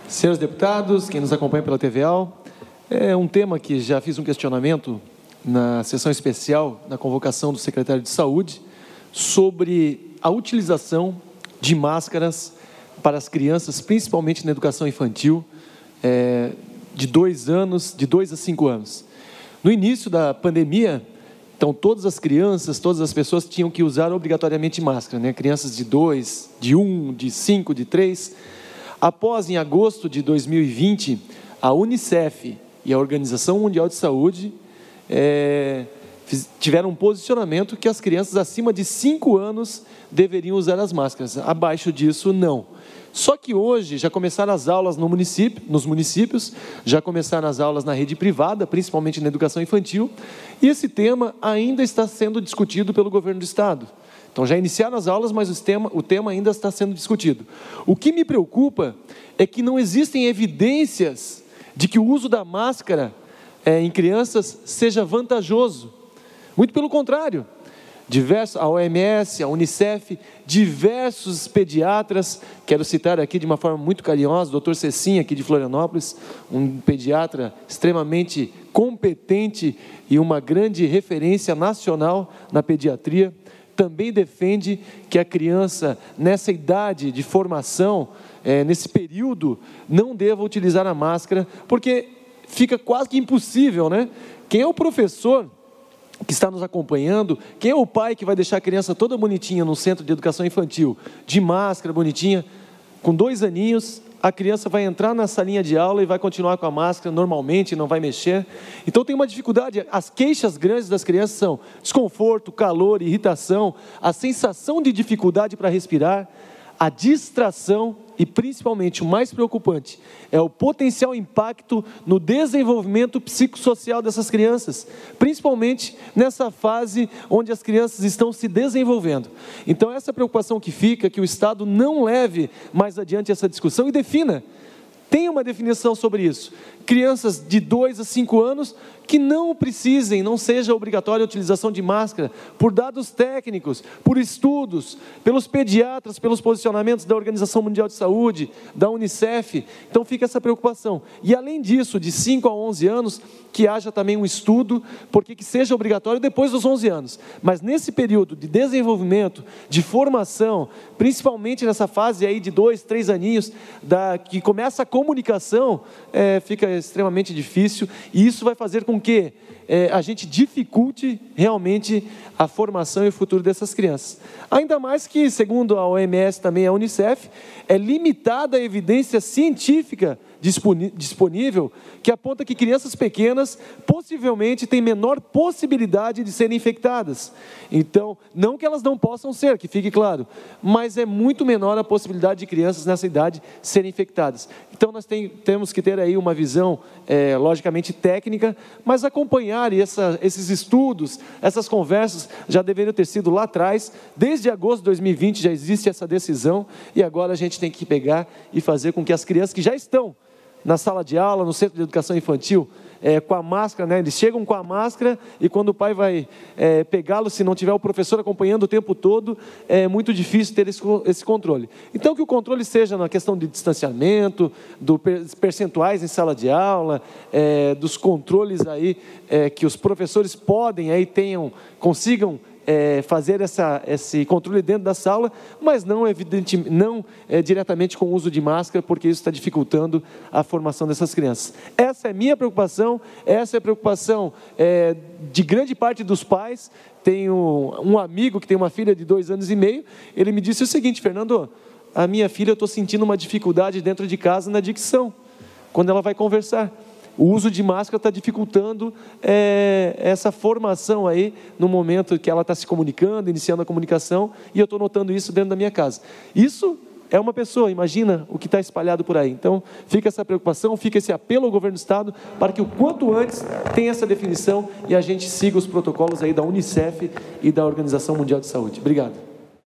Senhores deputados, quem nos acompanha pela TVAL, é um tema que já fiz um questionamento na sessão especial, na convocação do secretário de Saúde, sobre a utilização de máscaras para as crianças, principalmente na educação infantil, de 2 a 5 anos. No início da pandemia, então todas as crianças, todas as pessoas tinham que usar obrigatoriamente máscara, né? Crianças de 2, de 1, de 5, de 3. Após, em agosto de 2020, a Unicef e a Organização Mundial de Saúde tiveram um posicionamento que as crianças acima de 5 anos deveriam usar as máscaras, abaixo disso, não. Só que hoje já começaram as aulas nos municípios, já começaram as aulas na rede privada, principalmente na educação infantil, e esse tema ainda está sendo discutido pelo governo do Estado. Então já iniciaram as aulas, mas o tema ainda está sendo discutido. O que me preocupa é que não existem evidências de que o uso da máscara em crianças seja vantajoso. Muito pelo contrário. A OMS, a Unicef, diversos pediatras, quero citar aqui de uma forma muito carinhosa, o Dr. Cecinha, aqui de Florianópolis, um pediatra extremamente competente e uma grande referência nacional na pediatria, também defende que a criança, nessa idade de formação, nesse período, não deva utilizar a máscara, porque fica quase que impossível, né? Quem é o professor que está nos acompanhando, quem é o pai que vai deixar a criança toda bonitinha no centro de educação infantil, de máscara, bonitinha, com 2 aninhos, a criança vai entrar na salinha de aula e vai continuar com a máscara normalmente, não vai mexer. Então tem uma dificuldade, as queixas grandes das crianças são desconforto, calor, irritação, a sensação de dificuldade para respirar, a distração e, principalmente, o mais preocupante, é o potencial impacto no desenvolvimento psicossocial dessas crianças, principalmente nessa fase onde as crianças estão se desenvolvendo. Então, essa preocupação que fica, que o Estado não leve mais adiante essa discussão e tenha uma definição sobre isso. Crianças de 2 a 5 anos que não precisem, não seja obrigatória a utilização de máscara, por dados técnicos, por estudos, pelos pediatras, pelos posicionamentos da Organização Mundial de Saúde, da Unicef. Então fica essa preocupação. E além disso, de 5 a 11 anos, que haja também um estudo, porque que seja obrigatório depois dos 11 anos. Mas nesse período de desenvolvimento, de formação, principalmente nessa fase aí de 2, 3 aninhos, que começa a comunicação, fica extremamente difícil, e isso vai fazer com que a gente dificulte realmente a formação e o futuro dessas crianças. Ainda mais que, segundo a OMS também a Unicef, é limitada a evidência científica disponível que aponta que crianças pequenas possivelmente têm menor possibilidade de serem infectadas. Então, não que elas não possam ser, que fique claro, mas é muito menor a possibilidade de crianças nessa idade serem infectadas. Então, nós temos que ter aí uma visão, logicamente técnica, mas acompanhar esses estudos, essas conversas já deveriam ter sido lá atrás. Desde agosto de 2020 já existe essa decisão, e agora a gente tem que pegar e fazer com que as crianças que já estão na sala de aula, no centro de educação infantil, com a máscara, né? Eles chegam com a máscara e quando o pai vai pegá-lo, se não tiver o professor acompanhando o tempo todo, é muito difícil ter esse controle. Então, que o controle seja na questão de distanciamento, dos percentuais em sala de aula, dos controles aí que os professores podem aí consigam fazer esse controle dentro da sala, mas não diretamente com o uso de máscara, porque isso está dificultando a formação dessas crianças. Essa é minha preocupação, essa é a preocupação de grande parte dos pais. Tenho um amigo que tem uma filha de 2 anos e meio, ele me disse o seguinte: Fernando, a minha filha, eu estou sentindo uma dificuldade dentro de casa na dicção, quando ela vai conversar. O uso de máscara está dificultando essa formação aí, no momento que ela está se comunicando, iniciando a comunicação, e eu estou notando isso dentro da minha casa. Isso é uma pessoa, imagina o que está espalhado por aí. Então, fica essa preocupação, fica esse apelo ao governo do Estado, para que o quanto antes tenha essa definição e a gente siga os protocolos aí da Unicef e da Organização Mundial de Saúde. Obrigado.